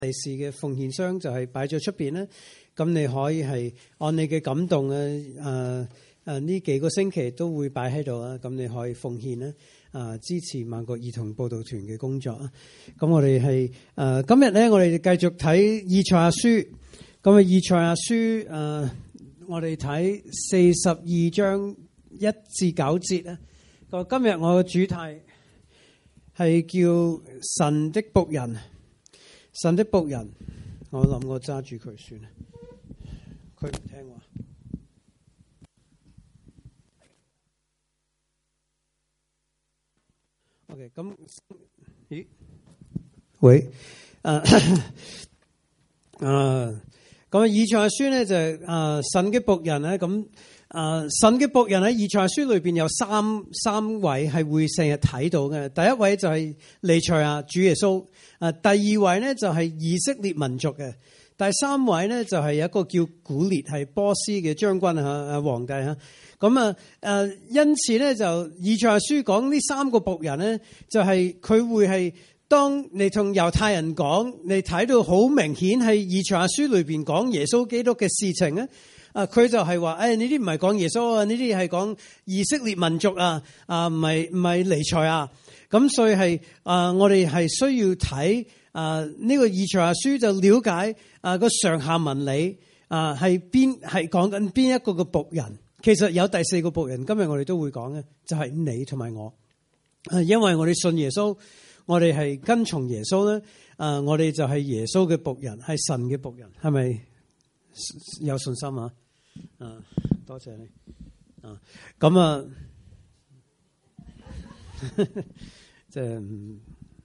利是嘅奉獻箱就係擺咗出邊啦。咁你可以係按你嘅感動啊，呢幾個星期都會擺喺度啊。咁你可以奉獻啦，支持萬國兒童佈道團嘅工作啊。咁我哋係今日咧，我哋繼續睇以賽亞書。咁啊，以賽亞書我哋睇42章1至9節啊。今日我嘅主題係叫神的僕人，神的僕人。我諗我揸住佢算啦，佢唔聽話。OK， 咁咦？喂，咁以賽亞書咧就係神嘅僕人咧，咁神嘅僕人喺以賽亞書裏邊有三位係會成日睇到嘅。第一位就係彌賽亞主耶穌，第二位咧就係以色列民族嘅，第三位咧就係有一個叫古列係波斯嘅將軍皇帝吓。咁因此咧就以賽亞書講呢三個僕人咧，就係佢會係。當你同猶太人講，你睇到好明顯係以賽亞書裏邊講耶穌基督嘅事情咧，佢就係話，呢啲唔係講耶穌啊，呢啲係講以色列民族啊，唔係彌賽亞。咁所以係我哋係需要睇呢個以賽亞書，就了解個上下文理係講緊邊一個嘅僕人。其實有第四個僕人，今日我哋都會講嘅，就係你同埋我，因為我哋信耶穌。我哋係跟從耶穌咧，我哋就係耶穌嘅僕人，係神嘅僕人，係咪有信心啊？多謝你。咁即係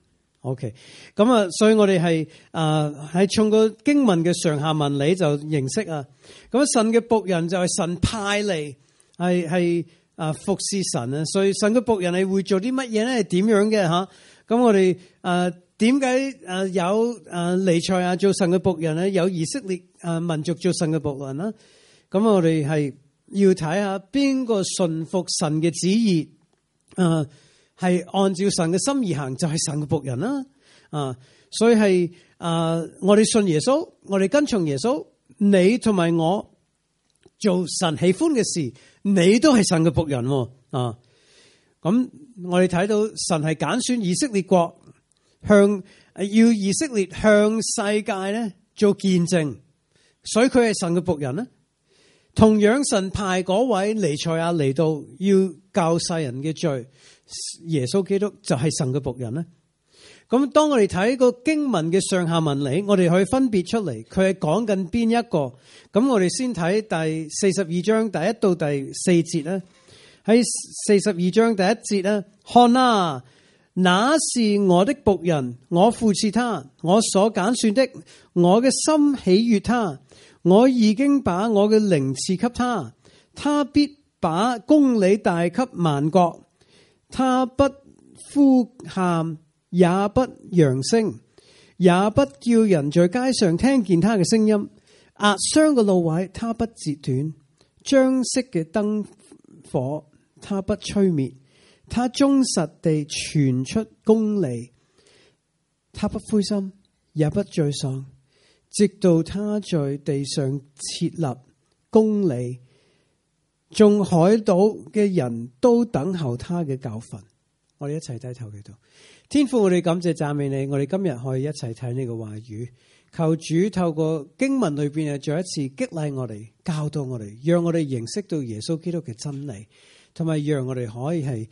OK。咁所以我哋係從個經文嘅上下文理就認識啊。咁神嘅僕人就係神派嚟，係服侍神啊。所以神嘅僕人係會做啲乜嘢咧？係點樣嘅吓？咁我哋點解有彌賽亞做神嘅僕人咧？有以色列民族做神嘅僕人啦？咁我哋係要睇下邊個順服神嘅旨意，係按照神嘅心意行，就係神嘅僕人啦。所以係我哋信耶穌，我哋跟從耶穌，你同埋我做神喜歡嘅事，你都係神嘅僕人啊。咁我哋睇到神係揀選以色列國，要以色列向世界咧做見證，所以佢係神嘅僕人咧。同樣神派嗰位彌賽亞嚟到要救世人嘅罪，耶穌基督就係神嘅僕人咧。咁當我哋睇個經文嘅上下文理，我哋可以分別出嚟，佢係講緊邊一個。咁我哋先睇第42章第1到第4節咧。喺42章第1節咧，看啊，那是我的僕人，我扶持他，我所揀選的，我嘅心喜悅他，我已經把我嘅靈賜給他，他必把公理帶給萬國，他不呼喊，也不揚聲，也不叫人在街上聽見他嘅聲音，壓傷嘅蘆葦他不折斷，將熄嘅燈火他不吹滅，他忠實地傳出公理，他不灰心也不沮喪，直到他在地上設立公理，眾海島嘅人都等候他嘅教訓。我哋一齊低頭祈禱。天父，我哋感謝讚美你，我哋今日可以一齊睇呢個話語，求主透過經文裏邊再一次激勵我哋，教導我哋，讓我哋認識到耶穌基督嘅真理。同埋讓我哋可以係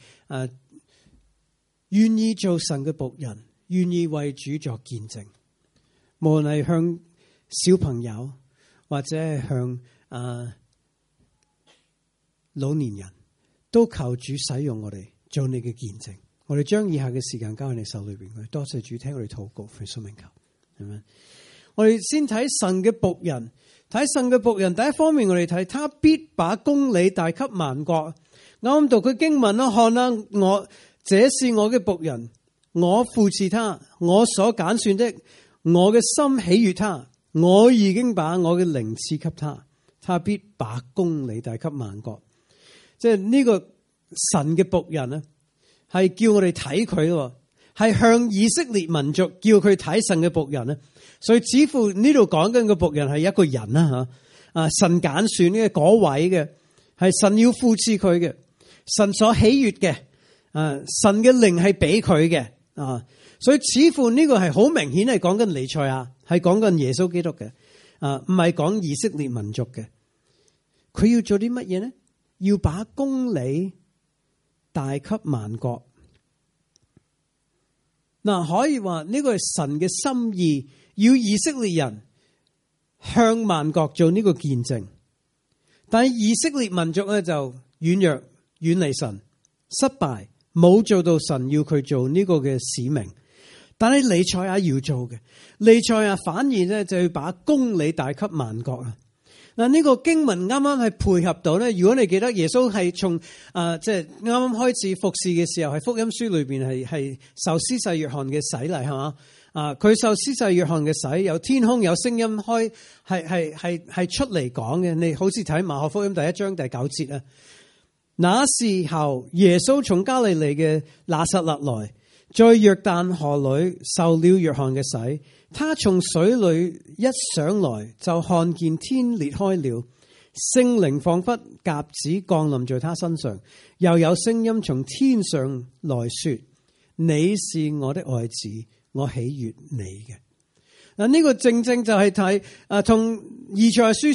願意做神嘅僕人，願意為主作見證，無論係向小朋友或者係向老年人，都求主使用我哋做你嘅見證。我哋將以下嘅時間交喺你手裏邊，多謝主聽我哋禱告，奉聖名求，係咪？我哋先睇神嘅僕人，睇神嘅僕人。第一方面，我哋睇他必把公理帶給萬國。啱讀佢經文啦，看啦，這是我嘅僕人，我扶持他，我所揀選的，我嘅心喜悅他，我已經把我嘅靈賜給他，他必把公理帶給萬國。即係呢個神嘅僕人咧，係叫我哋睇佢咯， 係向以色列民族叫佢睇神嘅僕人咧。所以似乎呢度講緊嘅僕人係一個人啦吓，神揀選嘅嗰位嘅，係神要扶持佢嘅，神所喜悅嘅，神嘅靈係俾佢嘅，所以似乎呢個係好明顯係講緊彌賽亞，係講緊耶穌基督嘅，唔係講以色列民族嘅。佢要做啲乜嘢呢？要把公理帶給萬國。可以話呢個係神嘅心意，要以色列人向萬國做呢個見證。但係以色列民族咧就軟弱，遠離神，失敗，冇做到神要佢做呢個嘅使命。但係彌賽亞要做嘅，彌賽亞反而咧就要把公理帶給萬國啊！呢個經文啱啱係配合到咧。如果你記得耶穌係從即係啱啱開始服侍嘅時候，係福音書裏邊係受施洗約翰嘅洗禮係嘛？佢受施洗約翰嘅洗，有天空有聲音開，係出嚟講嘅。你好似睇馬可福音第1章第9節啊。那時候耶穌從加利利嘅拿撒勒來，在約旦河裏受了約翰嘅洗。他從水裏一上來，就看見天裂開了，聖靈彷彿鴿子降臨在他身上，又有聲音從天上來說：你是我的愛子，我喜悅你嘅。呢個正正就係睇同以賽亞書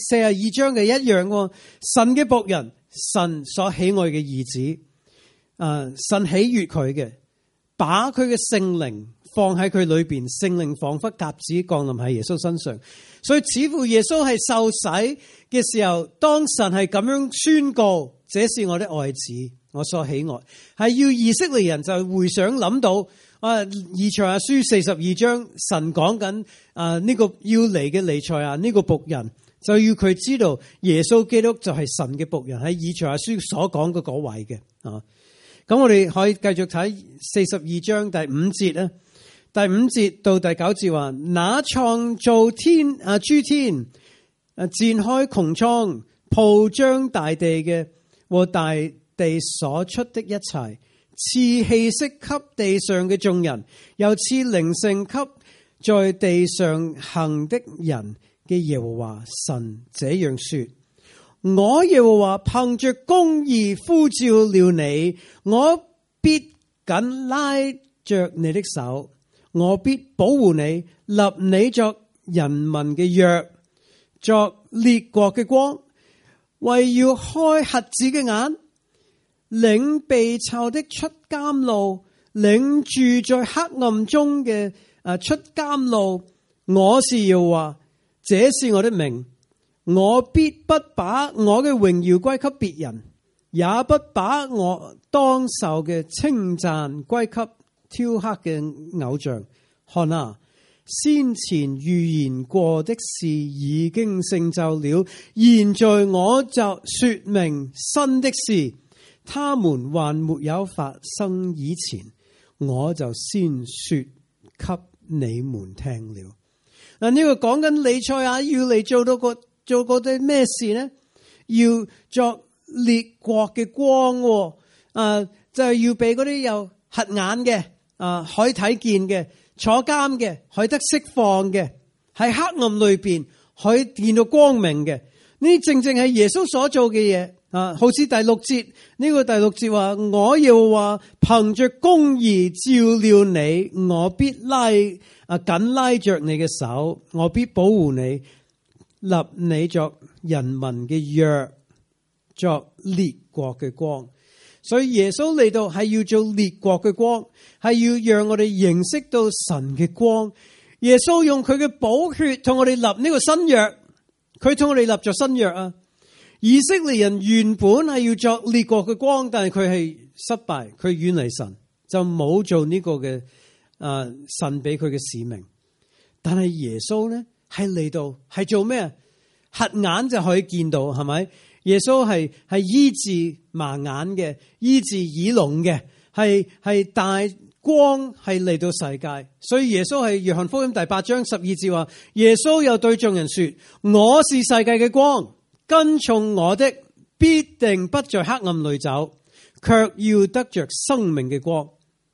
42章嘅一樣，神嘅僕人，神所喜愛嘅兒子，神喜悅佢嘅，把佢嘅聖靈放喺佢裏邊，聖靈彷彿鴿子降臨喺耶穌身上。所以似乎耶穌係受洗嘅時候，當神係咁樣宣告：這是我的愛子，我所喜愛，係要以色列人就回想諗到以賽亞書42章神講緊呢個要嚟嘅彌賽亞，呢個僕人就要佢知道耶穌基督就係神嘅僕人，喺以賽亞書所講嘅嗰位嘅。咁我哋可以繼續睇42章第5節啊。第5節到第9節話：那創造天諸天，展開穹蒼，鋪張大地嘅和大地所出的一切，賜氣息給地上嘅眾人，又賜靈性給在地上行的人嘅耶和華神這樣說：我耶和華憑着公義呼召了你，我必緊拉着你的手。我必保護你，立你作人民嘅約，作列國嘅光，為要開瞎子嘅眼，領被囚的出監牢，領住在黑暗中嘅出監牢。我是耶和華，這是我的名，我必不把我嘅榮耀歸給別人，也不把我當受嘅稱讚歸給雕刻嘅偶像。看啊，先前預言過的事已經成就了，現在我就說明新的事，他們還沒有發生以前，我就先說給你們聽了。呢個講緊彌賽亞要嚟做過啲咩事呢？要作列國嘅光，就係要俾嗰啲有瞎眼嘅，可以睇見嘅，坐監嘅，可以得釋放嘅，喺黑暗裏邊可以見到光明嘅。呢正正係耶穌所做嘅嘢。好似第6節，呢個第6節話：我要話憑着公義照料你，我必緊拉着你嘅手，我必保護你，立你作人民嘅約，作列國嘅光。所以耶穌嚟到係要做列國嘅光，係要讓我哋認識到神嘅光。耶穌用佢嘅寶血同我哋立呢個新約，佢同我哋立咗新約啊！以色列人原本係要作列國嘅光，但係佢係失敗，佢遠離神，就冇做呢個嘅神俾佢嘅使命。但係耶穌咧係嚟到係做咩啊？瞎眼就可以見到，係咪？耶穌係醫治盲眼嘅，醫治耳聾嘅，係帶光係嚟到世界。所以耶穌係約翰福音第8章12節話：耶穌又對眾人說：我是世界嘅光。跟從我的必定不在黑暗裏走，卻要得着生命嘅光。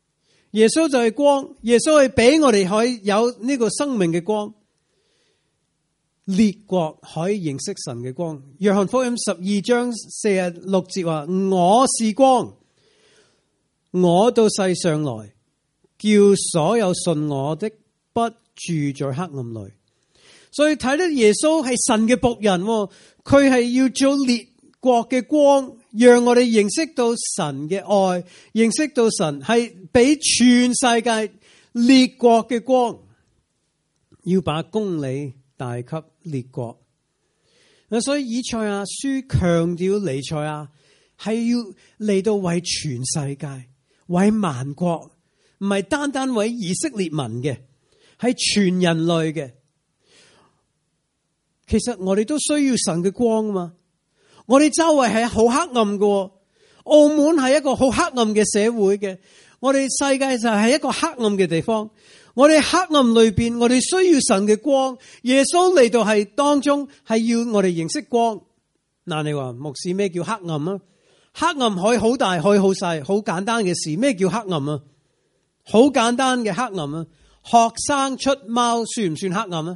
耶穌就係光，耶穌係俾我哋可以有呢個生命嘅光，列國可以認識神嘅光。約翰福音12章46節話：我是光，我到世上來，叫所有信我的不住在黑暗裏。所以睇到耶穌係神嘅僕人，佢係要做列國嘅光，讓我哋認識到神嘅愛，認識到神係俾全世界列國嘅光，要把公理帶給列國。所以以賽亞書強調彌賽亞係要嚟到為全世界、為萬國，唔係單單為以色列民嘅，係全人類嘅。其實我哋都需要神嘅光啊嘛！我哋周圍係好黑暗嘅，澳門係一個好黑暗嘅社會嘅，我哋世界就係一個黑暗嘅地方。我哋黑暗裏邊，我哋需要神嘅光。耶穌嚟到係當中係要我哋認識光。嗱，你話牧師咩叫黑暗啊？黑暗可以好大，可以好細，好簡單嘅事。咩叫黑暗啊？好簡單嘅黑暗啊！學生出貓算唔算黑暗啊？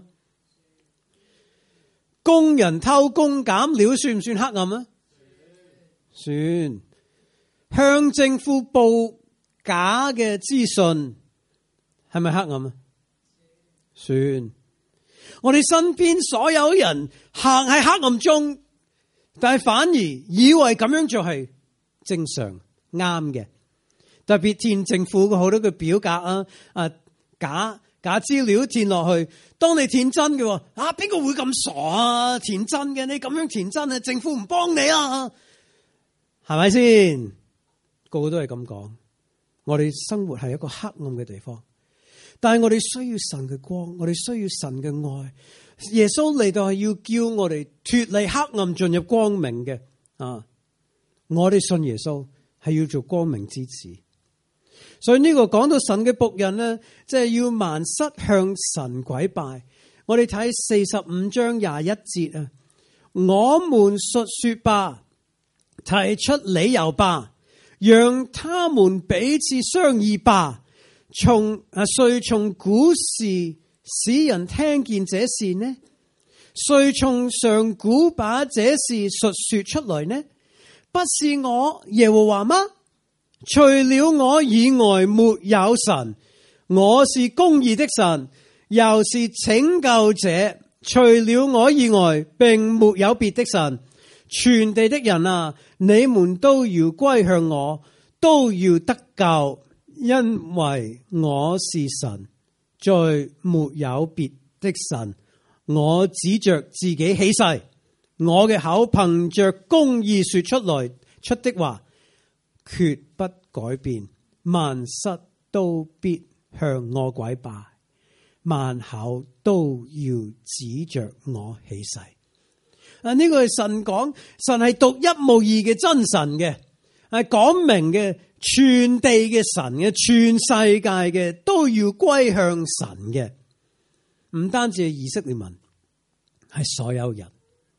工人偷工減料算唔算黑暗啊？算。向政府報假嘅資訊係咪黑暗啊？算。我哋身邊所有人行喺黑暗中，但係反而以為咁樣做係正常啱嘅。特別填政府好多嘅表格假資料填落去，當你填真嘅，邊個會咁傻啊？填真嘅，你咁樣填真啊，政府唔幫你啊，係咪先？個個都係咁講。我哋生活係一個黑暗嘅地方，但係我哋需要神嘅光，我哋需要神嘅愛。耶穌嚟到係要叫我哋脫離黑暗，進入光明嘅啊！我哋信耶穌係要做光明之子。所以呢個講到神嘅僕人呢，即係要萬膝向神跪拜。我哋睇45章21節啊，我們述說吧，提出理由吧，讓他們彼此商議吧。誰從古時使人聽見這事呢？誰從上古把這事述說出來呢？不是我耶和華嗎？除了我以外沒有神，我是公義的神，又是拯救者。除了我以外，並沒有別的神。全地的人啊，你們都要歸向我，都要得救，因為我是神，再沒有別的神。我指着自己起誓，我嘅口憑着公義說出的話，決不改變，萬膝都必向我跪拜，萬口都要指着我起誓。呢個係神講，神係獨一無二嘅真神嘅，係講明嘅，全地嘅神嘅，全世界嘅都要歸向神嘅，唔單止係以色列民，係所有人。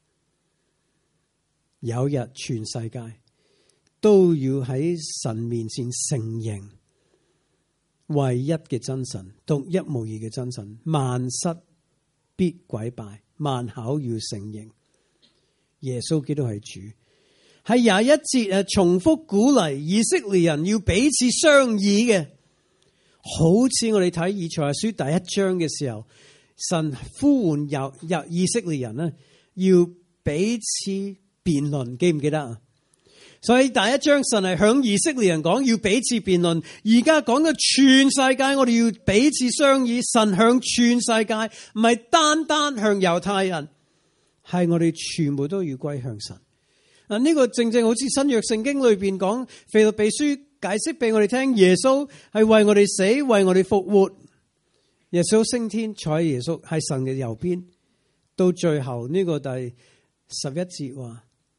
有日全世界都要喺神面前承認唯一嘅真神，獨一無二嘅真神，萬膝必跪拜，萬口要承認耶穌基督係主。喺21節重複鼓勵以色列人要彼此商議嘅，好似我哋睇以賽亞書第1章嘅時候，神呼喚有以色列人要彼此辯論，記唔記得啊？所以第1章神係向以色列人講要彼此辯論，而家講到全世界，我哋要彼此商議。神向全世界，唔係單單向猶太人，係我哋全部都要歸向神。呢個正正好似新約聖經裏邊講，腓立比書解釋俾我哋聽，耶穌係為我哋死，為我哋復活。耶穌升天，坐喺耶穌喺神嘅右邊。到最後呢個第11節話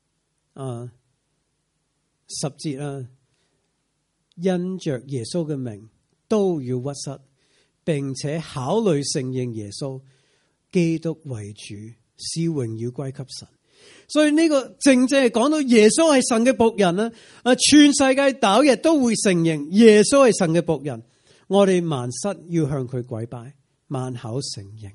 10節因着耶穌嘅名都要屈膝，並且考慮承認耶穌基督為主，使榮耀歸給神。所以呢個正正係講到耶穌係神嘅僕人啦。全世界有日都會承認耶穌係神嘅僕人。 我哋萬膝要向佢跪拜，萬口承認。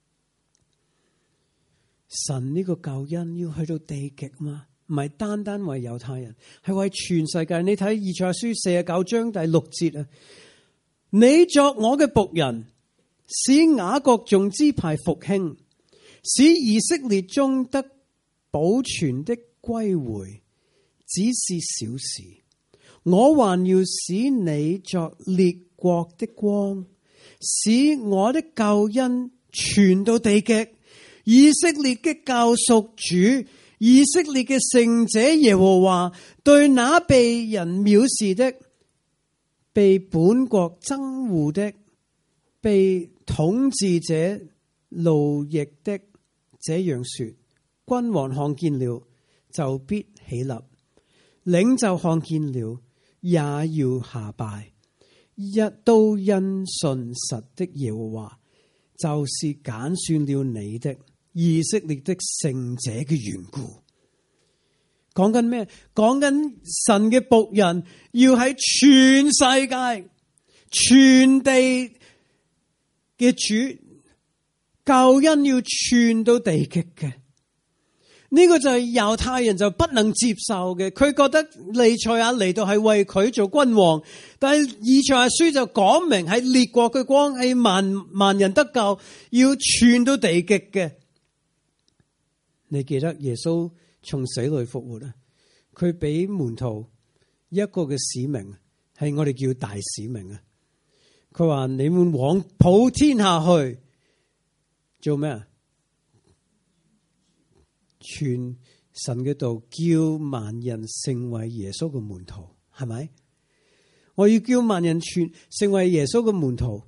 神呢個救恩要去到地極嘛？唔係單單為猶太人，係為全世界。你睇以賽亞書49章第6節啊，你作我嘅僕人，使雅各眾支派復興，使以色列中得保存的歸回，只是小事。我還要使你作列國的光，使我的救恩傳到地極。以色列的救贖主，以色列嘅聖者耶和華，對那被人藐視的、被本國憎惡的、被統治者奴役的，這樣說：君王看見了，就必起立；領袖看見了，也要下拜。一都因信實的耶和華，就是揀選了你的以色列的聖者嘅緣故。講緊咩？講緊神嘅僕人要喺全世界、全地嘅主救恩要傳到地極嘅。呢個就係猶太人就不能接受嘅，佢覺得彌賽亞嚟到係為佢做君王，但係以賽亞書就講明係列國嘅光，係萬人得救，要傳到地極嘅。你記得耶穌從死裏復活啊？佢俾門徒一個嘅使命，係我哋叫大使命啊！佢話你們往普天下去做咩啊？傳神嘅道，叫萬人成為耶穌嘅門徒，係咪？我要叫萬人成為耶穌嘅門徒。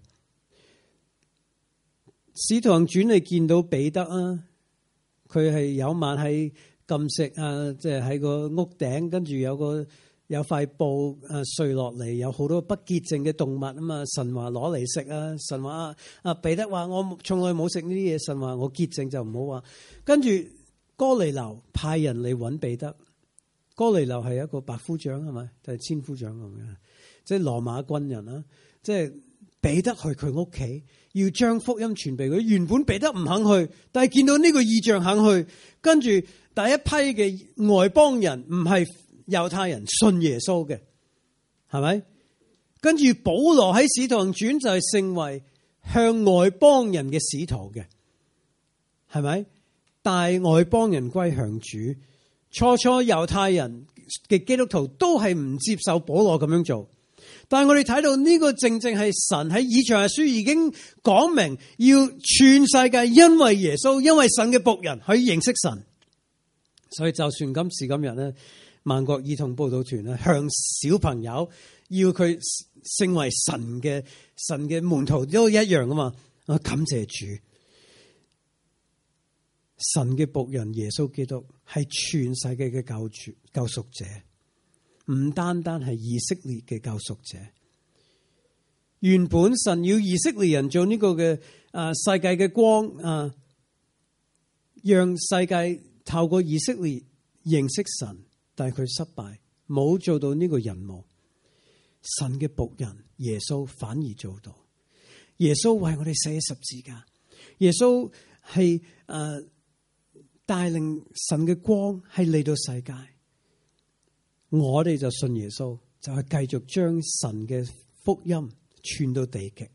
使徒行傳你見到彼得啊，佢係有晚喺禁食啊，即係喺個屋頂，跟住有塊布碎落嚟，有好多不潔淨嘅動物啊嘛。神話攞嚟食啊，神話彼得話我從來冇食呢啲嘢，神話我潔淨就唔好話。跟住哥尼流派人嚟揾彼得，哥尼流係一個百夫長係咪？就係千夫長咁樣，即係羅馬軍人啦。即係彼得去佢屋企，要將福音傳俾佢。原本彼得唔肯去，但係見到呢個異象肯去，跟住第一批嘅外邦人唔係猶太人信耶穌嘅，係咪？跟住保羅喺使徒行傳就係成為向外邦人嘅使徒嘅，係咪？帶外邦人歸向主。初初猶太人嘅基督徒都係唔接受保羅咁樣做，但係我哋睇到呢個正正係神喺以賽亞書已經講明，要全世界因為耶穌，因為神嘅僕人去認識神。所以就算今時今日咧，萬國兒童佈道團咧向小朋友要佢成為神嘅門徒都一樣噶嘛。我感謝主。神嘅僕人耶穌基督係全世界嘅救贖者，唔單單係以色列嘅救贖者。原本神要以色列人做呢個嘅世界嘅光啊，讓世界透過以色列認識神，但係佢失敗，冇做到呢個任務。神嘅僕人耶穌反而做到。耶穌為我哋捨十字架，耶穌係帶領神嘅光係嚟到世界，我哋就信耶穌，就係繼續將神嘅福音傳到地極。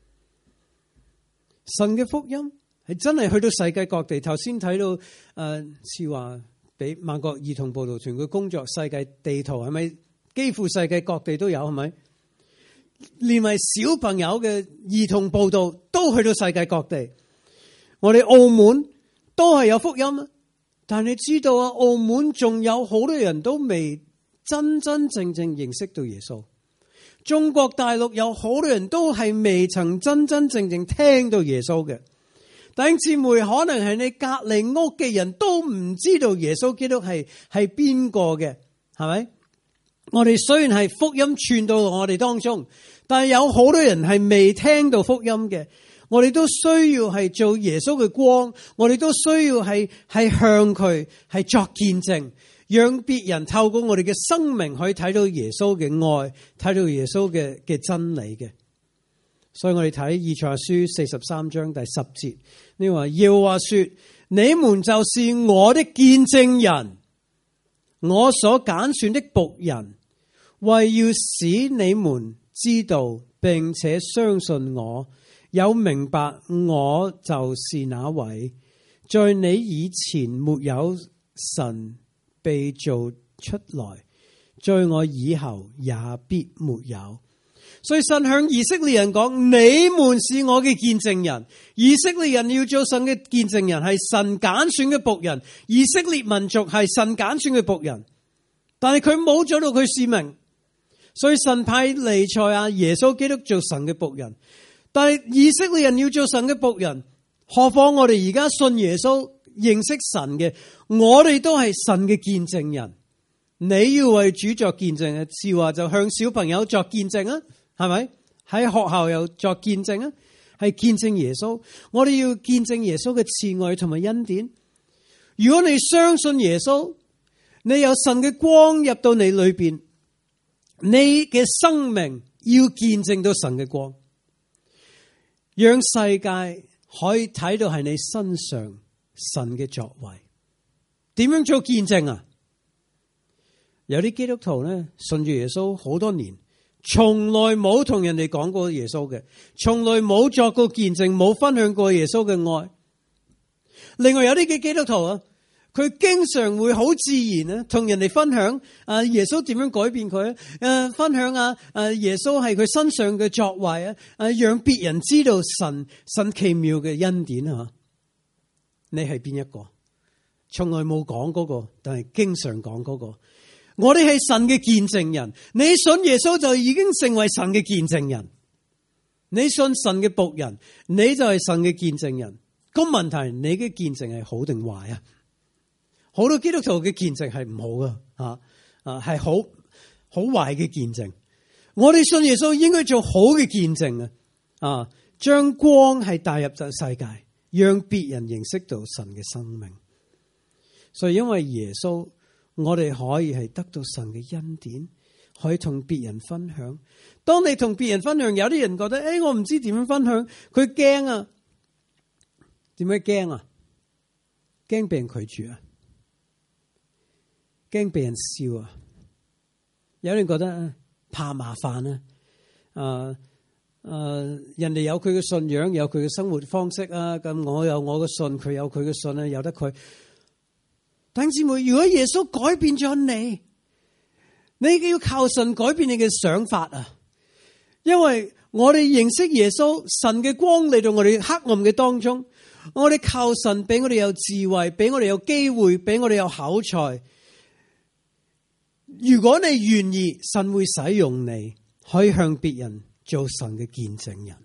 神嘅福音係真係去到世界各地。頭先睇到似話俾萬國兒童佈道團嘅工作世界地圖，係咪幾乎世界各地都有？係咪連埋小朋友嘅兒童佈道都去到世界各地？我哋澳門都係有福音，但係你知道啊，澳門仲有好多人都未真真正正認識到耶穌。中國大陸有好多人都係未曾真真正正聽到耶穌嘅。弟兄姊妹，可能係你隔籬屋嘅人都唔知道耶穌基督係邊個嘅，係咪？我哋雖然係福音傳到我哋當中，但係有好多人係未聽到福音嘅。我哋都需要係做耶穌嘅光，我哋都需要係向佢係作見證，讓別人透過我哋嘅生命可以睇到耶穌嘅愛，睇到耶穌嘅真理嘅。 所以我哋睇以賽亞書43章第10節，你話耶和華說：你們就是我的見證人，我所揀選的僕人，為要使你們知道並且相信我，有明白我就是那位。在你以前沒有神被造出來，在我以後也必沒有。所以神向以色列人講：你們是我嘅見證人。以色列人要做神嘅見證人，係神揀選嘅僕人。以色列民族係神揀選嘅僕人，但係佢冇做到佢使命，所以神派彌賽亞耶穌基督做神嘅僕人。但係以色列人要做神嘅僕人，何況我哋而家信耶穌認識神嘅，我哋都係神嘅見證人。你要為主作見證嘅，是話就向小朋友作見證啊，係咪？喺學校又作見證啊，係見證耶穌。我哋要見證耶穌嘅慈愛同埋恩典。如果你相信耶穌，你有神嘅光入到你裏邊，你嘅生命要見證到神嘅光，讓世界可以睇到係你身上神嘅作為。點樣做見證啊？有啲基督徒咧信住耶穌好多年，從來冇同人哋講過耶穌嘅，從來冇作過見證，冇分享過耶穌嘅愛。另外有啲嘅基督徒啊，佢經常會好自然啊，同人哋分享耶穌點樣改變佢啊，分享耶穌係佢身上嘅作為啊，讓別人知道神奇妙嘅恩典啊。你係邊一個？從來冇講嗰個，但係經常講嗰個。我哋係神嘅見證人，你信耶穌就已經成為神嘅見證人。你信神嘅僕人，你就係神嘅見證人。個問題，你嘅見證係好定壞啊？好多基督徒嘅見證係唔好噶，係好壞嘅見證。我哋信耶穌應該做好嘅見證啊，將光係帶入咗世界，讓別人認識到神嘅生命。所以因為耶穌，我哋可以係得到神嘅恩典，可以同別人分享。當你同別人分享，有啲人覺得我唔知點樣分享，佢驚啊。點解驚啊？驚被人拒絕啊，驚被人笑啊。有人覺得怕麻煩啊。人哋有佢嘅信仰，有佢嘅生活方式啊，咁我有我嘅信，佢有佢嘅信啊，由得佢。弟兄姊妹，如果耶穌改變咗你，你要靠神改變你嘅想法啊！因為我哋認識耶穌，神嘅光嚟到我哋黑暗嘅當中，我哋靠神俾我哋有智慧，俾我哋有機會，俾我哋有口才。如果你願意，神會使用你，可以向別人做神嘅見證人。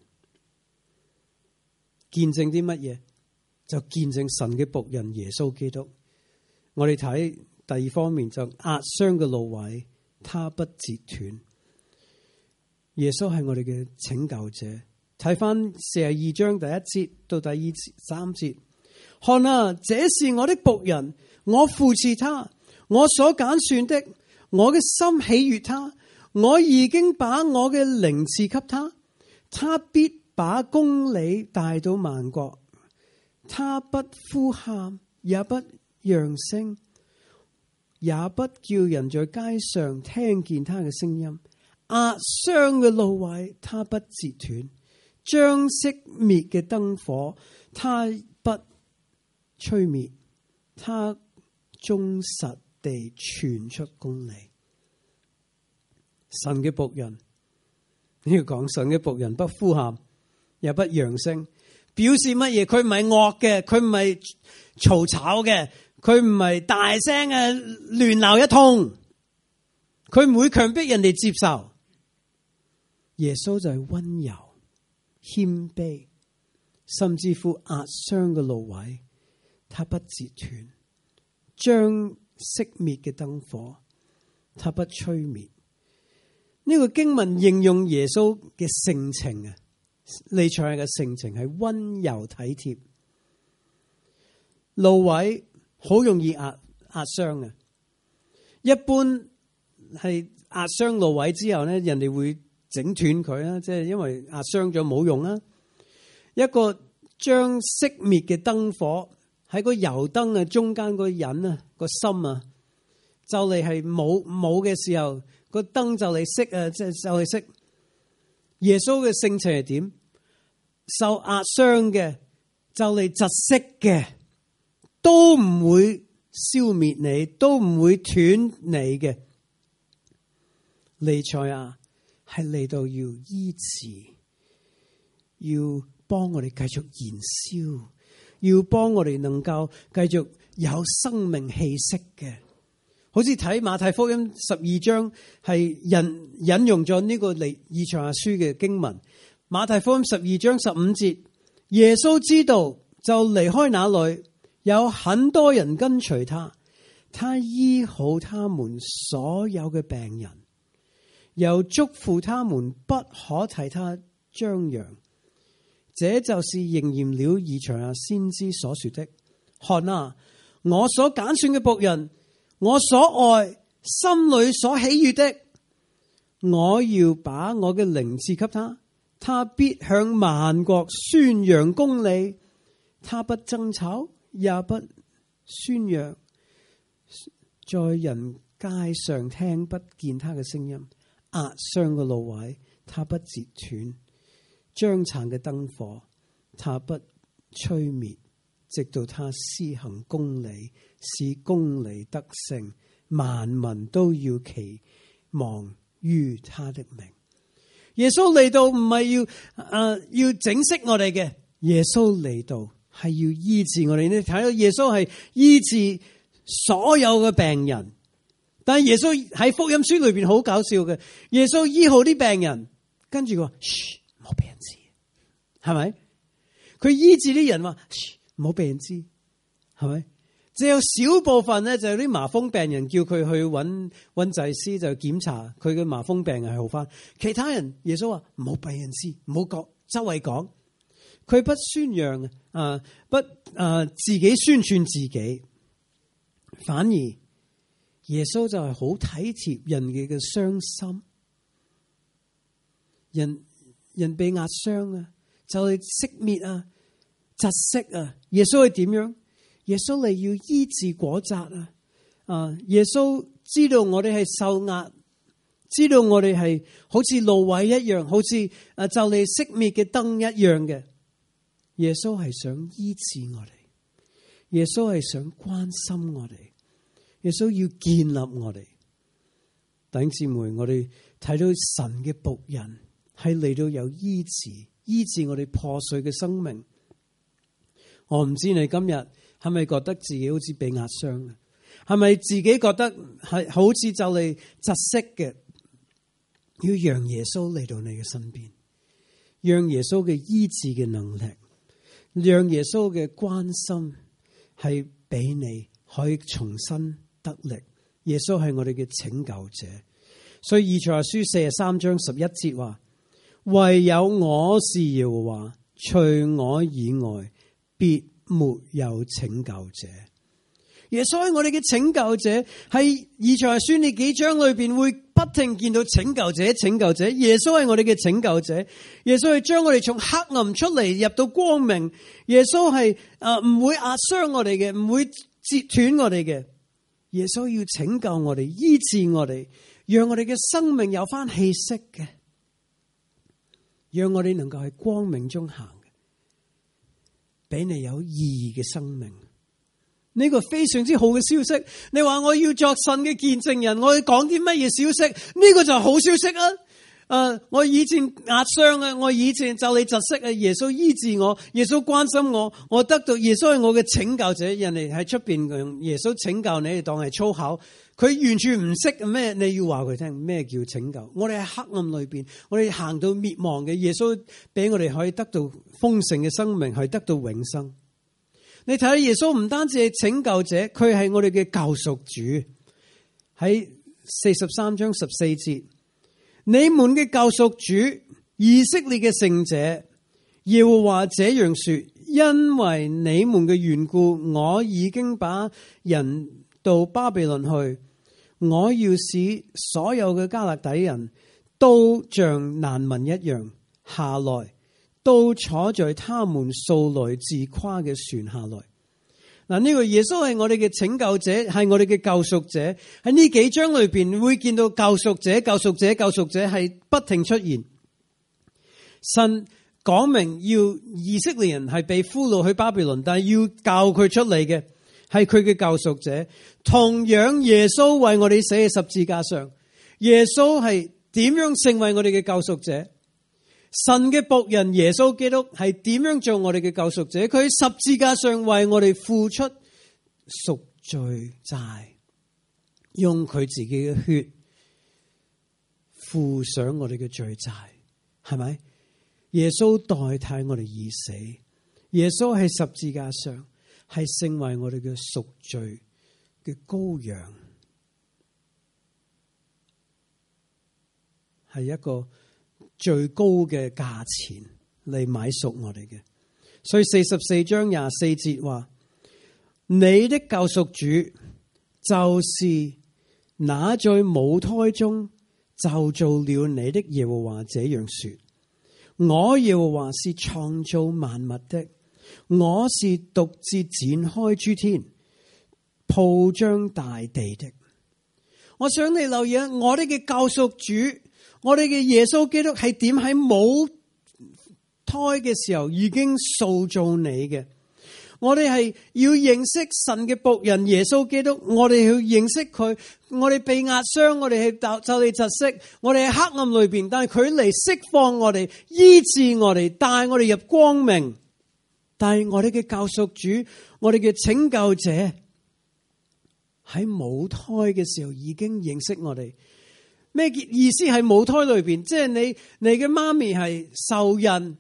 見證啲乜嘢？就見證神嘅僕人耶穌基督。我哋睇第二方面，就壓傷嘅蘆葦，他不折斷。耶穌係我哋嘅拯救者。睇翻42章第1節到第3節，看啊，這是我的僕人，我扶持他，我所揀選的，我嘅心喜悅他，我已經把我嘅靈賜給他，他必把公理帶到萬國，他不呼喊，也不揚聲，也不叫人在街上聽見他嘅聲音。壓傷嘅蘆葦，他不折斷；將熄滅嘅燈火，他不吹滅。他忠實地傳出公理。神嘅僕人，呢個講神嘅僕人不呼喊，也不揚聲，表示乜嘢？佢唔係惡嘅，佢唔係嘈吵嘅。佢唔係大聲嘅亂鬧一通，佢唔會強迫人哋接受。耶穌就係溫柔謙卑，甚至乎壓傷嘅蘆葦，他不折斷；將熄滅嘅燈火，他不吹滅。呢個經文形容耶穌嘅性情啊，彌賽亞嘅性情係溫柔體貼。蘆葦好容易壓傷嘅，一般係壓傷蘆葦之後咧，人哋會整斷佢啊，即係因為壓傷咗冇用啊。一個將熄滅嘅燈火喺個油燈嘅中間個人啊個心啊，就嚟係冇嘅時候，個燈就嚟熄啊，即係就嚟熄。耶穌嘅性情係點？受壓傷嘅就嚟窒息嘅，都唔會消滅你，都唔會斷你嘅。彌賽亞係嚟到要醫治，要幫我哋繼續燃燒，要幫我哋能夠繼續有生命氣息嘅。好似睇馬太福音12章係引用咗呢個以賽亞書嘅經文。馬太福音12章15節，耶穌知道就離開那裏，有很多人跟隨他，他醫好他們所有嘅病人，又囑咐他們不可替他張揚。這就是應驗了以賽亞先知所說的：看啊，我所揀選嘅僕人，我所愛，心裏所喜悅的，我要把我嘅靈賜給他，他必向萬國宣揚公理，他不爭吵，也不宣揚，在人街上聽不見他嘅聲音，壓傷嘅蘆葦，他不折斷，將殘嘅燈火，他不吹滅，直到他施行公理，使公理得勝，萬民都要期望於他的名。耶穌嚟到唔係要整熄我哋嘅，耶穌嚟到係要醫治我哋。你睇到耶穌係醫治所有嘅病人，但係耶穌喺福音書裏邊好搞笑嘅，耶穌醫好啲病人，跟住佢話：噓，唔好俾人知，係咪？佢醫治啲人話：噓，唔好俾人知，係咪？只有少部分咧，就有啲麻風病人叫佢去揾祭司，就檢查佢嘅麻風病係好翻。其他人耶穌話唔好俾人知，唔好講周圍講。佢不宣揚自己宣傳自己，反而耶穌就係好體貼人嘅傷心。人被壓傷啊，就係熄滅啊、窒息啊。耶穌係點樣？耶穌嚟要醫治果責啊！耶穌知道我哋係受壓，知道我哋係好似蘆葦一樣，好似就嚟熄滅嘅燈一樣嘅。耶穌係想醫治我哋，耶穌係想關心我哋，耶穌要建立我哋。弟兄姊妹，我哋睇到神嘅僕人係嚟到有醫治我哋破碎嘅生命。我唔知你今日係咪覺得自己好似被壓傷嘅？係咪自己覺得係好似就嚟窒息嘅？要讓耶穌嚟到你嘅身邊，讓耶穌嘅醫治嘅能力，讓耶穌嘅關心係俾你可以重新得力。耶穌係我哋嘅拯救者，所以以賽亞書43章11節話：唯有我是耶和華，除我以外，別沒有拯救者。耶穌係我哋嘅拯救者，喺以賽亞書呢幾章裏邊會不停見到拯救者。耶穌係我哋嘅拯救者，耶穌係將我哋從黑暗出嚟入到光明。耶穌係唔會壓傷我哋嘅，唔會截斷我哋嘅。耶穌要拯救我哋，醫治我哋，讓我哋嘅生命有翻氣息嘅，讓我哋能夠喺光明中行嘅，俾你有意義嘅生命。呢個非常之好嘅消息。你話我要作神嘅見證人，我要講啲乜嘢消息？呢個就係好消息啊！我以前壓傷啊，我以前就嚟窒息啊，耶穌醫治我，耶穌關心我，我得到耶穌係我嘅拯救者。人哋喺出邊用耶穌拯救你，當係粗口，佢完全唔識咩？你要話佢聽咩叫拯救？我哋喺黑暗裏邊，我哋行到滅亡嘅，耶穌俾我哋可以得到豐盛嘅生命，係得到永生。你睇下耶穌唔單止係拯救者，佢係我哋嘅救贖主。喺43章14節，你們嘅救贖主，以色列嘅聖者，耶和華這樣說：因為你們嘅緣故，我已經把人到巴比倫去，我要使所有嘅迦勒底人都像難民一樣下來，都坐在他們素來自誇嘅船下來。嗱，呢個耶穌係我哋嘅拯救者，係我哋嘅救贖者。喺呢幾章裏邊會見到救贖者、救贖者、救贖者係不停出現。神講明要以色列人係被俘虜去巴比倫，但係要救佢出嚟嘅係佢嘅救贖者。同樣耶穌為我哋死喺十字架上，耶穌係點樣成為我哋嘅救贖者？神嘅僕人耶穌基督係點樣做我哋嘅救贖者？佢喺十字架上為我哋付出贖罪債，用佢自己嘅血付上我哋嘅罪債，係咪？耶穌代替我哋而死，耶穌喺十字架上係成為我哋嘅贖罪嘅羔羊，係一個最高嘅價錢嚟買贖我哋嘅。所以44章24節話：你的救贖主就是那在母胎中就造了你的耶和華這樣說。我耶和華是創造萬物的，我是獨自展開諸天，鋪張大地的。我想你留意下，我哋嘅救贖主，我哋嘅耶穌基督係點喺母胎嘅時候已經塑造你嘅。我哋係要認識神嘅僕人耶穌基督，我哋要認識佢。我哋被壓傷，我哋係就嚟窒息，我哋喺黑暗裏邊，但係佢嚟釋放我哋，醫治我哋，帶我哋入光明。但係我哋嘅救贖主，我哋嘅拯救者喺母胎嘅時候已經認識我哋。咩意思？喺母胎裏邊，即係你嘅媽咪係受孕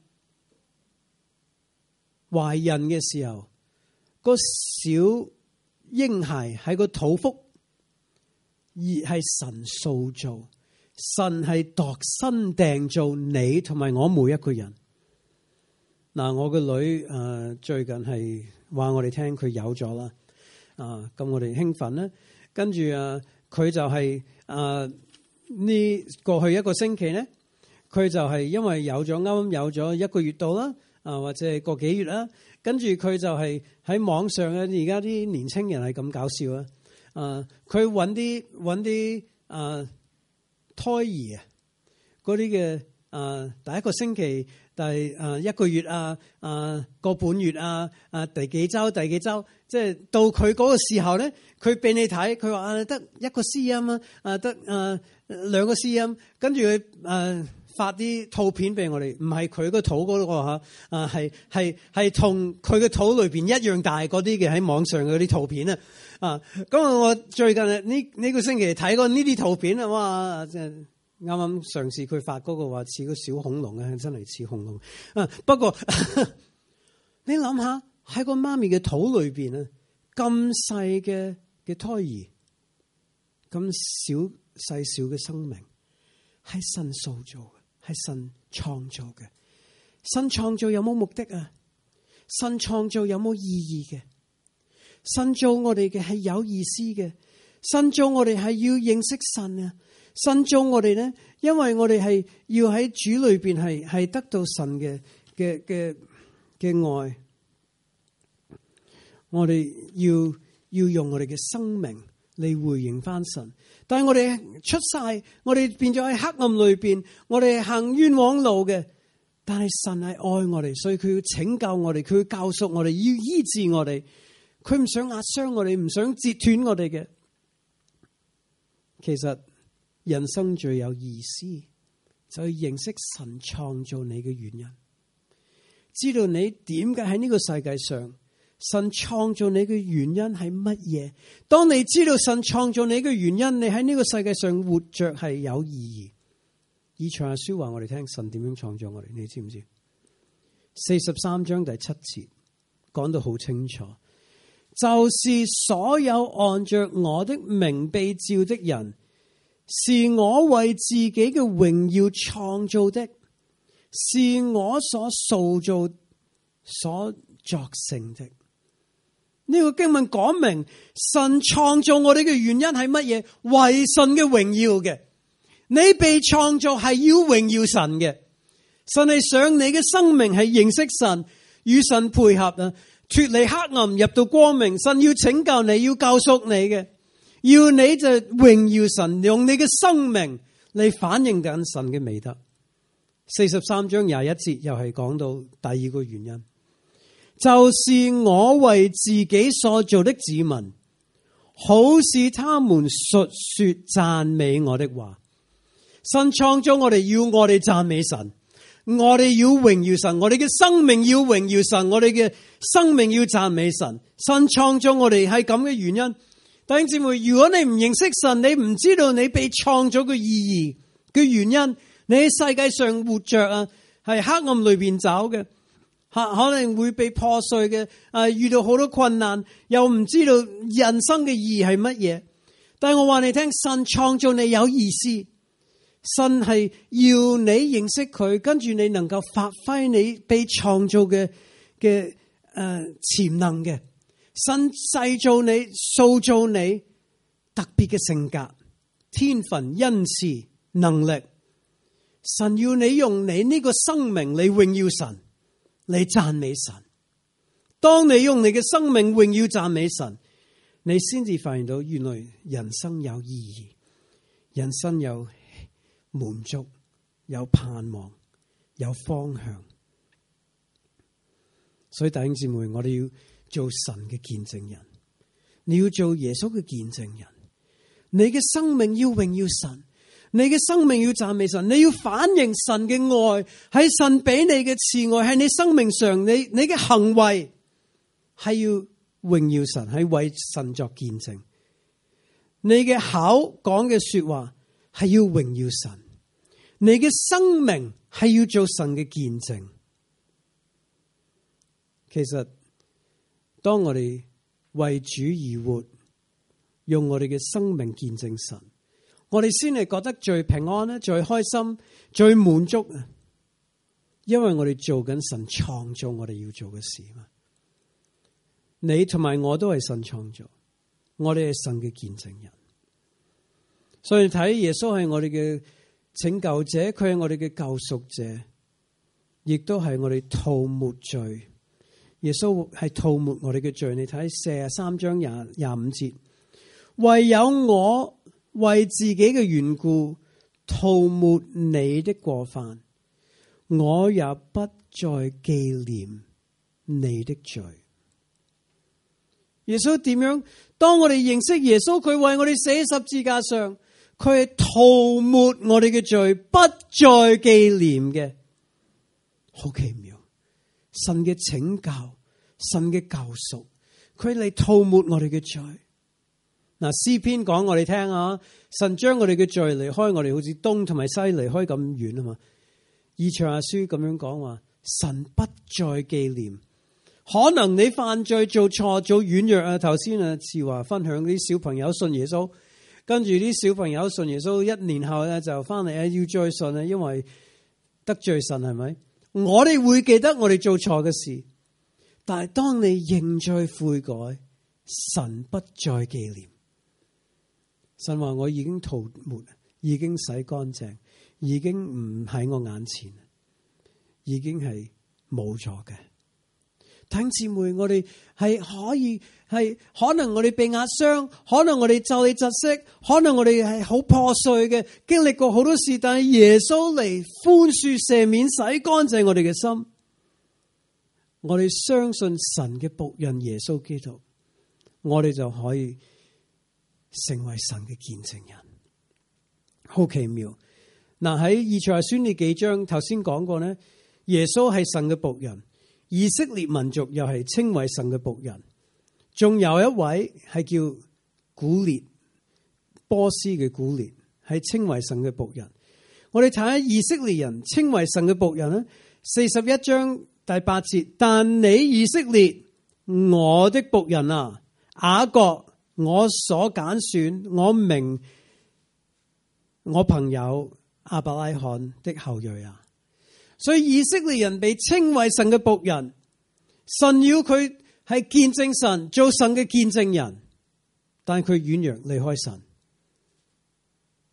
懷孕嘅時候，個小嬰孩喺個肚腹，而係神塑造，神係度身訂造你同埋我每一個人。嗱，我個女最近係話我哋聽佢有咗啦，咁我哋興奮啦，跟住佢就係呢過去一個星期咧，佢就係因為有咗啱啱有咗一個月到啦，或者係個幾月啦，跟住佢就係喺網上啊，而家啲年青人係咁搞笑啊，佢揾啲胎兒啊，嗰啲嘅第一個星期，第一個月個半月第幾週，即係到佢嗰個時候咧，佢俾你睇，佢話得一個 cm 得2個 cm，跟住佢發啲圖片俾我哋，唔係佢個肚嗰個係同佢個肚裏邊一樣大嗰啲嘅，喺網上嗰啲圖片咁我最近呢個星期睇過呢啲圖片啊，哇！即係啱啱嘗試佢發嗰個話似個小恐龍啊，真係似恐龍不過你諗下喺個媽咪嘅肚裏邊啊，咁細嘅胎兒，咁細小嘅生命，係神塑造嘅，係神創造嘅。神創造有冇目的啊？神創造有冇意義嘅？神造我哋嘅係有意思嘅。神造我哋係要認識神啊！神造我哋咧，因為我哋係要喺主裏邊係得到神嘅愛，我哋要用我哋嘅生命嚟回應翻神。但係我哋出晒，我哋變咗喺黑暗裏邊，我哋行冤枉路嘅。但係神係愛我哋，所以佢要拯救我哋，佢要救贖我哋，要醫治我哋。佢唔想壓傷我哋，唔想截斷我哋嘅。其實人生最有意思，就係認識神創造你嘅原因，知道你點解喺呢個世界上，神創造你嘅原因係乜嘢？當你知道神創造你嘅原因，你喺呢個世界上活着係有意義。以賽亞書話我哋聽神點樣創造我哋，你知唔知？43章第7節講到好清楚，就是所有按着我的名被召的人，是我為自己嘅榮耀創造的，是我所塑造所作成的。呢個經文講明神創造我哋嘅原因係乜嘢？為神嘅榮耀嘅。 你被創造係要榮耀神嘅。神係想你嘅生命係認識神，與神配合啊，脫離黑暗入到光明。神要拯救你，要救贖你嘅，要你就榮耀神，用你嘅生命嚟反映緊神嘅美德。43章21節又係講到第二個原因，就是我為自己所做的子民，好使他們述說讚美我的話。神創造我哋，要我哋讚美神，我哋要榮耀神，我哋嘅生命要榮耀神，我哋嘅生命要讚美神。神創造我哋係咁嘅原因。弟兄姊妹，如果你唔認識神，你唔知道你被創造嘅意義嘅原因，你喺世界上活着啊，係黑暗裏邊走嘅，可能會被破碎嘅，遇到好多困難，又唔知道人生嘅意義係乜嘢。但係我話你聽，神創造你有意思，神係要你認識佢，跟住你能夠發揮你被創造嘅潛能嘅。神製造你，塑造你特別嘅性格、天分、恩賜、能力。神要你用你呢個生命嚟榮耀神，嚟讚美神。當你用你嘅生命榮耀讚美神，你先至發現到原來人生有意義，人生有滿足，有盼望，有方向。所以弟兄姊妹，我哋要做神嘅見證人，你要做耶穌嘅見證人。你嘅生命要榮耀神，你嘅生命要讚美神，你要反映神嘅愛，係神俾你嘅慈愛，喺你生命上，你嘅行為係要榮耀神，係為神作見證。你嘅口講嘅說話係要榮耀神，你嘅生命係要做神嘅見證。其實當我哋為主而活，用我哋嘅生命見證神，我哋先係覺得最平安咧，最開心，最滿足啊！因為我哋做緊神創造我哋要做嘅事嘛。你同埋我都係神創造，我哋係神嘅見證人。所以睇耶穌係我哋嘅拯救者，佢係我哋嘅救贖者，亦都係我哋塗抹罪。耶穌係塗抹我哋嘅罪。你睇43章25節，唯有我為自己嘅緣故塗抹你的過犯，我也不再紀念你的罪。耶穌點樣？當我哋認識耶穌，佢為我哋死喺十字架上，佢係塗抹我哋嘅罪，不再紀念嘅。好奇妙，神嘅拯救，神嘅救贖，佢嚟塗抹我哋嘅罪。嗱，詩篇講我哋聽啊，神將我哋嘅罪離開我哋，好似東同埋西離開咁遠啊嘛。以賽亞書咁樣講話，神不再紀念。可能你犯罪做錯做軟弱啊，頭先啊志華分享啲小朋友信耶穌，跟住啲小朋友信耶穌1年後咧就翻嚟要再信啊，因為得罪神係咪？我哋會記得我哋做錯嘅事，但係當你認罪悔改，神不再紀念。神話我已經塗抹，已經洗乾淨，已經唔喺我眼前，已經係冇咗嘅。弟兄姊妹，我哋係可以係可能我哋被壓傷，可能我哋就嚟窒息，可能我哋係好破碎嘅，經歷過好多事，但係耶穌嚟寬恕赦免洗乾淨我哋嘅心。我哋相信神嘅僕人耶穌基督，我哋就可以成為神嘅見證人。好奇妙。嗱，喺以賽亞書呢幾章頭先講過呢，耶穌係神嘅僕人。以色列民族又係稱為神嘅僕人，仲有一位係叫古列，波斯嘅古列係稱為神嘅僕人。我哋睇下以色列人稱為神嘅僕人咧，41章第8節，但你以色列，我的僕人啊，雅各，我所揀選，我名，我朋友亞伯拉罕的後裔啊。所以以色列人被稱為神嘅僕人，神要佢係見證神，做神嘅見證人，但佢軟弱離開神，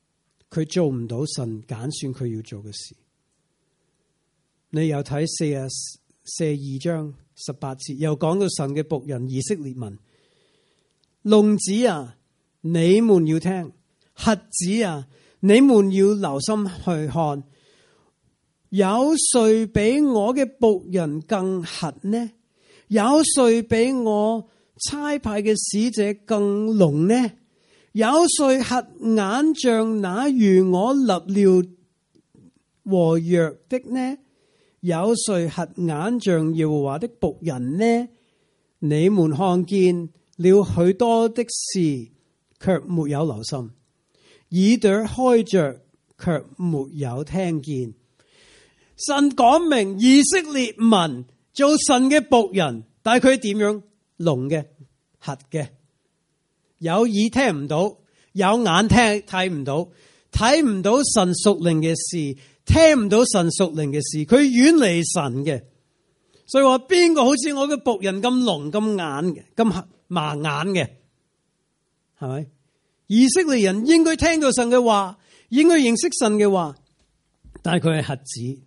佢做唔到神揀選佢要做嘅事。你又睇42章18節，又講到神嘅僕人以色列民，聾子啊，你們要聽；瞎子啊，你們要留心去看。有誰比我嘅僕人更瞎呢？有誰比我差派嘅使者更聾呢？有誰瞎眼像那如我立了和約的呢？有誰瞎眼像耶和華的僕人呢？你們看見了許多的事，卻沒有留心；耳朵開着，卻沒有聽見。神講明以色列民做神嘅僕人，但係佢點樣？聾嘅、瞎嘅，有耳聽唔到，有眼睇唔到，睇唔到神屬靈嘅事，聽唔到神屬靈嘅事，佢遠離神嘅。所以話邊個好似我嘅僕人咁聾咁眼嘅，咁盲眼嘅，係咪？以色列人應該聽到神嘅話，應該認識神嘅話，但係佢係瞎子、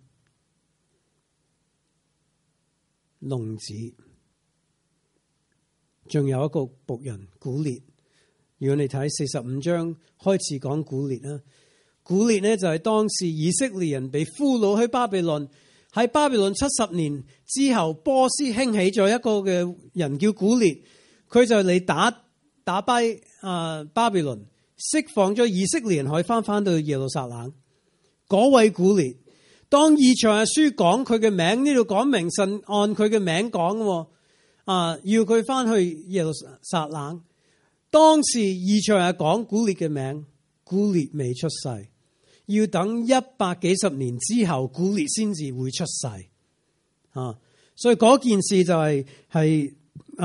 聾子。仲有一個僕人古列，如果你睇45章開始講古列啦，古列呢就係當時以色列人被俘虜去巴比倫，喺巴比倫70年之後，波斯興起咗一個嘅人叫古列，佢就嚟打敗巴比倫，釋放咗以色列人可以翻到耶路撒冷。嗰位古列，當以賽亞書講佢嘅名，呢度講明神按佢嘅名講，要佢翻去耶路撒冷。當時以賽亞講古列嘅名，古列未出世，要等100幾十年之後，古列先至會出世。所以嗰件事就係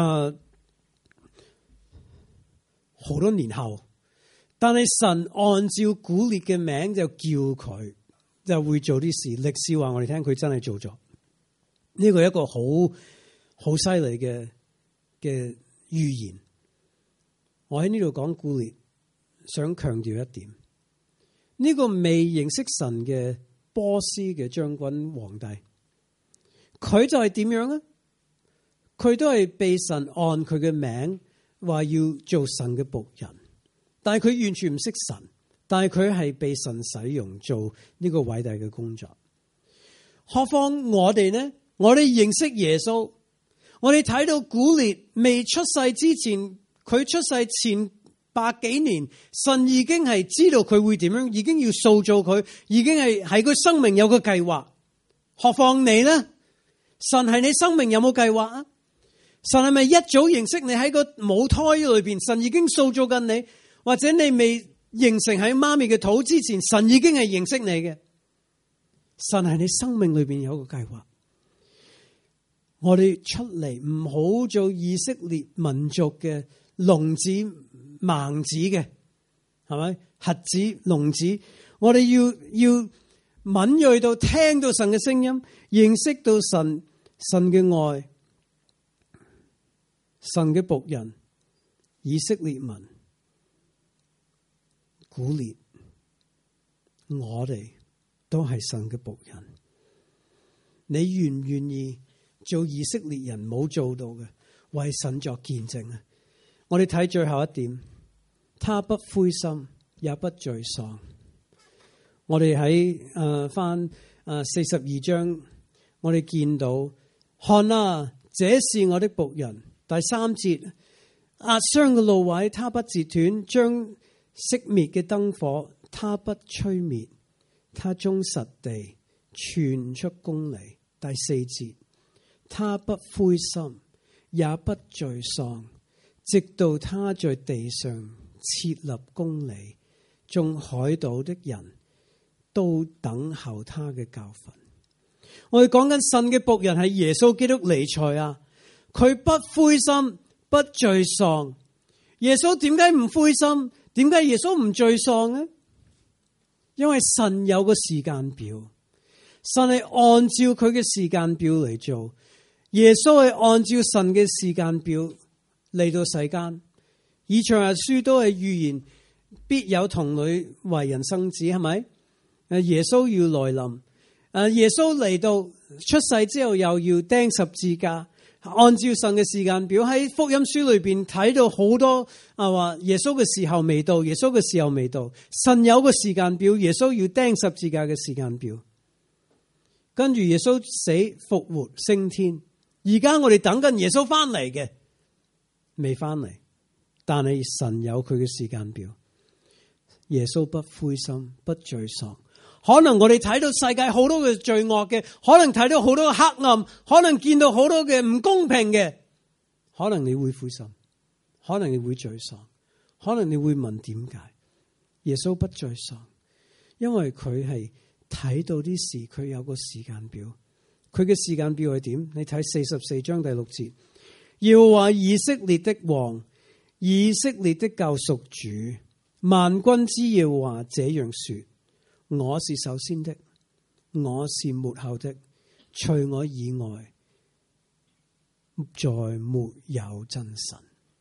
好多年後，但係神按照古列嘅名就叫佢就會做啲事。歷史話我哋聽，佢真係做咗。呢個係一個好犀利嘅預言。我喺呢度講古列，想強調一點，呢個未認識神嘅波斯嘅將軍皇帝，佢就係點樣呢？佢都係被神按佢嘅名話要做神嘅僕人，但係佢完全唔識神，但係佢係被神使用做呢個偉大嘅工作。何況我哋呢？我哋認識耶穌，我哋睇到古列未出世之前，佢出世前100幾年，神已經係知道佢會點樣，已經要塑造佢，已經係喺佢生命有個計劃。何況你呢？神係你生命有冇計劃啊？神係咪一早認識你喺個母胎裏邊？神已經塑造緊你，或者你未形成喺媽咪嘅肚之前，神已經係認識你嘅。神係你生命裏邊有個計劃。我哋出嚟唔好做以色列民族嘅聾子、盲子嘅，係咪？瞎子、聾子，我哋要敏銳到聽到神嘅聲音，認識到神嘅愛，神嘅僕人，以色列民，古列，我哋都係神嘅僕人。你願唔願意做以色列人冇做到嘅，為神作見證啊！我哋睇最後一點，他不灰心也不沮喪。我哋喺翻42章，我哋見到，看啊，這是我的僕人。第3節，壓傷嘅蘆葦，他不折斷；將熄滅嘅燈火，他不吹滅。他忠實地傳出公理。第4節，他不灰心也不沮喪，直到他在地上設立公理，眾海島的人都等候他嘅教訓。我哋講緊神嘅僕人係耶穌基督彌賽亞，佢不灰心不沮喪。耶穌點解唔灰心？點解耶穌唔沮喪呢？因為神有個時間表，神係按照佢嘅時間表嚟做。耶穌係按照神嘅時間表嚟到世間。以賽亞書都係預言必有童女為人生子，係咪？耶穌要來臨，耶穌嚟到出世之後又要釘十字架。按照神嘅時間表，喺福音書裏邊睇到好多話耶穌嘅時候未到，耶穌嘅時候未到。神有個時間表，耶穌要釘十字架嘅時間表。跟住耶穌死復活升天，而家我哋等緊耶穌翻嚟嘅，未翻嚟，但係神有佢嘅時間表。耶穌不灰心，不沮喪。可能我哋睇到世界好多嘅罪惡嘅，可能睇到好多嘅黑暗，可能見到好多嘅唔公平嘅，可能你會灰心，可能你會沮喪，可能你會問點解？耶穌不沮喪，因為佢係睇到啲事，佢有個時間表。佢嘅時間表係點？你睇44章第6節，要話以色列的王，以色列的救贖主，萬軍之耶和華這樣說：我是首先的，我是末後的，除我以外，再沒有真神。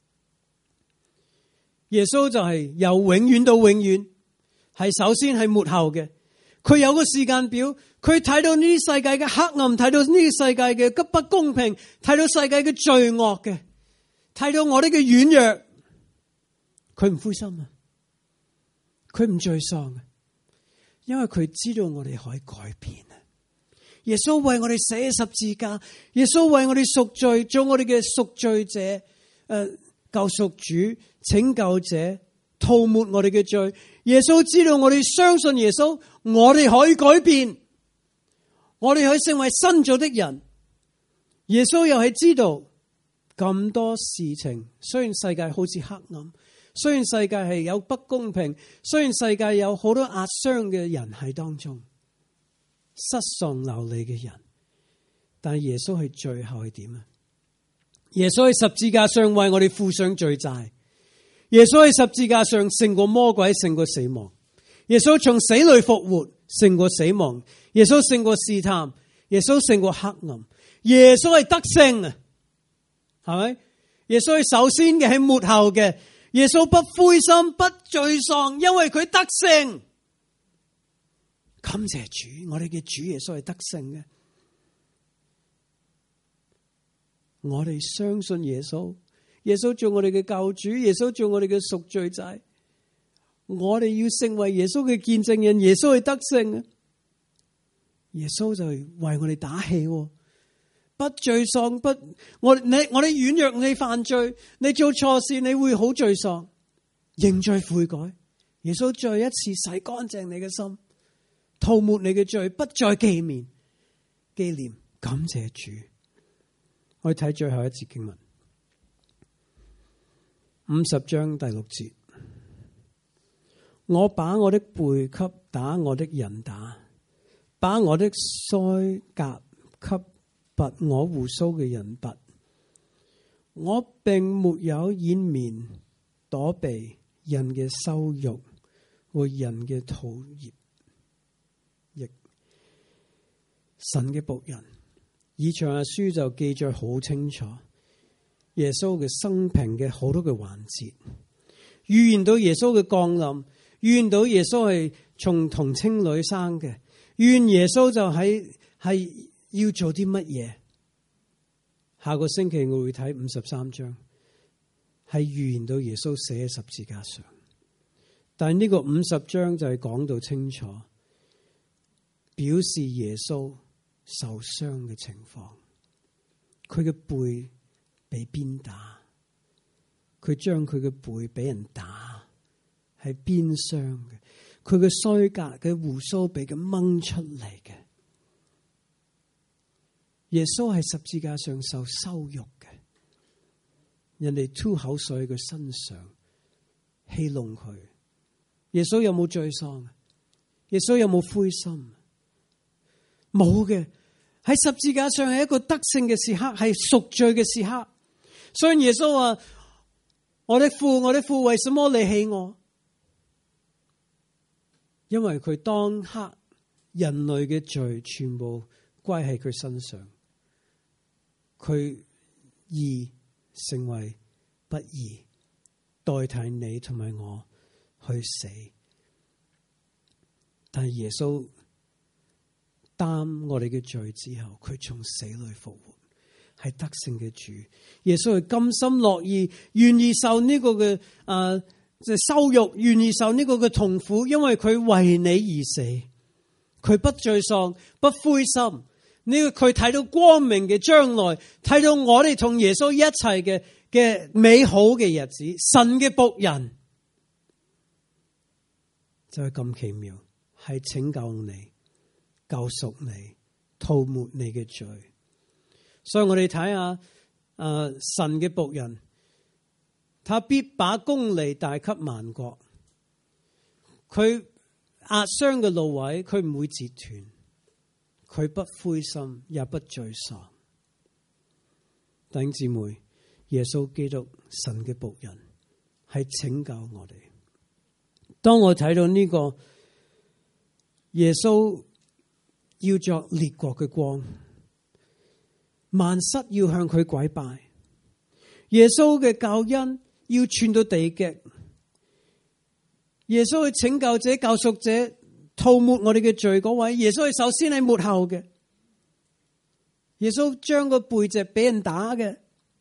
耶穌就係由永遠到永遠，係首先係末後嘅。佢有個時間表，佢睇到呢啲世界嘅黑暗，睇到呢啲世界嘅不公平，睇到世界嘅罪惡嘅，睇到我哋嘅軟弱，佢唔灰心啊，佢唔沮喪啊。因為佢知道我哋可以改變啊！耶穌為我哋寫十字架，耶穌為我哋贖罪，做我哋嘅贖罪者、救贖主、拯救者，塗抹我哋嘅罪。耶穌知道我哋相信耶穌，我哋可以改變，我哋可以成為新造的人。耶穌又係知道咁多事情，雖然世界好似黑暗。雖然世界係有不公平，雖然世界有好多壓傷嘅人喺當中，失喪流離嘅人，但係耶穌係最後係點啊？耶穌喺十字架上為我哋付上罪債，耶穌喺十字架上勝過魔鬼，勝過死亡，耶穌從死裏復活，勝過死亡，耶穌勝過試探，耶穌勝過黑暗，耶穌係得勝啊，係咪？耶穌係首先嘅，係末後嘅。耶穌不灰心，不沮喪，因為佢得勝。感謝主，我哋嘅主耶穌係得勝嘅。我哋相信耶穌，耶穌做我哋嘅救主，耶穌做我哋嘅贖罪祭。我哋要成為耶穌嘅見證人，耶穌係得勝嘅。耶穌就係為我哋打氣。不沮喪，我哋軟弱，你犯罪，你做錯事，你會好沮喪，認罪悔改。耶穌再一次洗乾淨你嘅心，塗抹你嘅罪，不再紀念。感謝主。我哋睇最後一節經文，50章第6節，我把我的背給打我的人打，把我的腮頰給拔我鬍鬚嘅人拔，我並沒有掩面躲避人嘅羞辱和人嘅討厭。亦神嘅僕人以賽亞書就記載好清楚，耶穌嘅生平嘅好多嘅環節，預言到耶穌嘅降臨，預言到耶穌係從童貞女生嘅，預言耶穌就係要做啲乜嘢？下個星期我會睇53章，係預言到耶穌死喺十字架上。但係呢個50章就係講到清楚，表示耶穌受傷嘅情況。佢嘅背被鞭打，佢將佢嘅背俾人打，係鞭傷嘅。佢嘅腮頰嘅鬍鬚被佢掹出嚟嘅。耶穌喺十字架上受羞辱嘅，人哋吐口水喺佢身上，戲弄佢。耶穌有冇沮喪？耶穌有冇灰心？冇嘅。喺十字架上係一個得勝嘅時刻，係贖罪嘅時刻。所以耶穌話：我的父，我的父，為什麼離棄我？因為佢當刻人類嘅罪全部歸喺佢身上，佢義成為不義，代替你同埋我去死，但係耶穌擔我哋嘅罪之後，佢從死裏復活，係得勝嘅主。耶穌係甘心樂意，願意受呢個嘅羞辱，願意受呢個嘅痛苦，因為佢為你而死，佢不沮喪，不灰心。呢個佢睇到光明嘅將來，睇到我哋同耶穌一齊嘅美好嘅日子，神嘅僕人就係咁奇妙，係拯救你、救贖你、塗抹你嘅罪。所以我哋睇下神嘅僕人，他必把公理帶給萬國。佢壓傷嘅蘆葦，佢唔會折斷。佢不灰心，也不沮喪。弟兄姊妹，耶穌基督神嘅僕人係拯救我哋。當我睇到呢個耶穌要作列國嘅光，萬膝要向佢跪拜，耶穌嘅救恩要傳到地極，耶穌係拯救者、救贖者，塗抹我哋嘅罪嗰位，耶穌係首先係末後嘅。耶穌將個背脊俾人打嘅，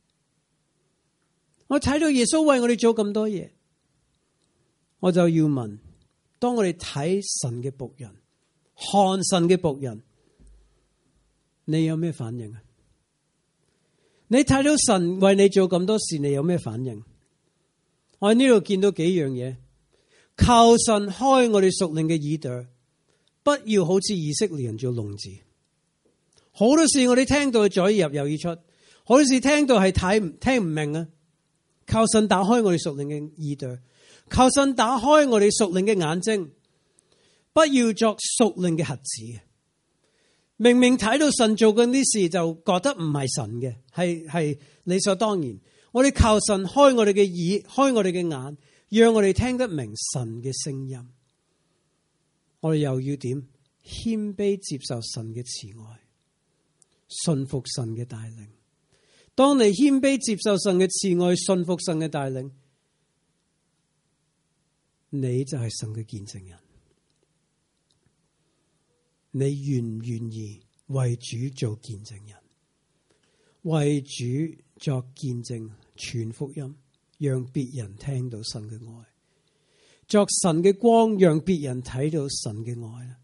我睇到耶穌為我哋做咁多嘢，我就要問：當我哋睇神嘅僕人，看神嘅僕人，你有咩反應啊？你睇到神為你做咁多事，你有咩反應？我喺呢度見到幾樣嘢。求神開我哋屬靈嘅耳朵，不要好似以色列人做聾子。好多事我哋聽到係左耳入右耳出，好多事聽到係聽唔明啊！求神打開我哋屬靈嘅耳朵，求神打開我哋屬靈嘅眼睛，不要作屬靈嘅瞎子。明明睇到神做緊啲事，就覺得唔係神嘅，係理所當然。我哋求神開我哋嘅耳，開我哋嘅眼，讓我哋聽得明神嘅聲音。我哋又要點？謙卑接受神嘅慈愛，信服神嘅帶領。當你謙卑接受神嘅慈愛，信服神嘅帶領，你就係神嘅見證人。你願唔願意為主做見證人？為主作見證，傳福音，讓別人聽到神嘅愛，作神嘅光，讓別人睇到神嘅愛。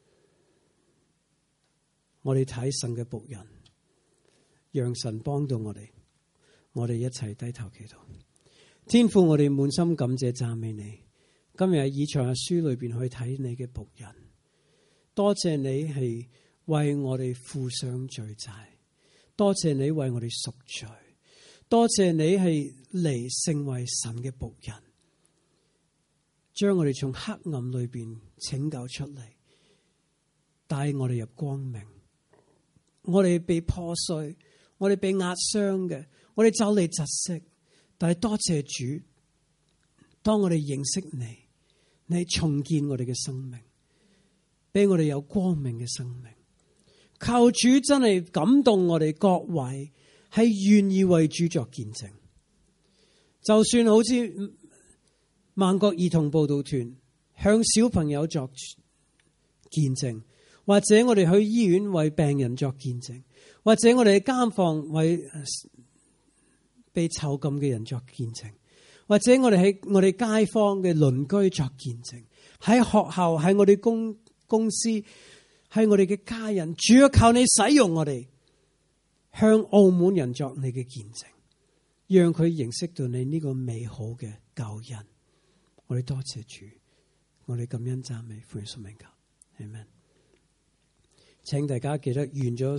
我哋睇神嘅僕人，讓神幫到我哋。我哋一齊低頭祈禱。天父，我哋滿心感謝讚美你。今日喺以賽亞書裏邊去睇你嘅僕人，多謝你係為我哋付上罪債，多謝你為我哋贖罪，多謝你係嚟成為神嘅僕人，將我哋從黑暗裏邊拯救出嚟，帶我哋入光明。我哋被破碎，我哋被壓傷嘅，我哋走嚟窒息，但係多謝主，當我哋認識你，你重建我哋嘅生命，俾我哋有光明嘅生命。求主真係感動我哋各位，係願意為主作見證。就算好似萬國兒童佈道團向小朋友作見證，或者我哋去醫院為病人作見證，或者我哋喺監房為被囚禁嘅人作見證，或者我哋喺我哋街坊嘅鄰居作見證，喺學校，喺我哋公司，喺我哋嘅家人，主要靠你使用我哋，向澳門人作你嘅見證，讓佢認識到你呢個美好嘅救恩。我哋多謝主，我哋感恩讚美，奉耶穌名求，阿們。請大家記得完咗。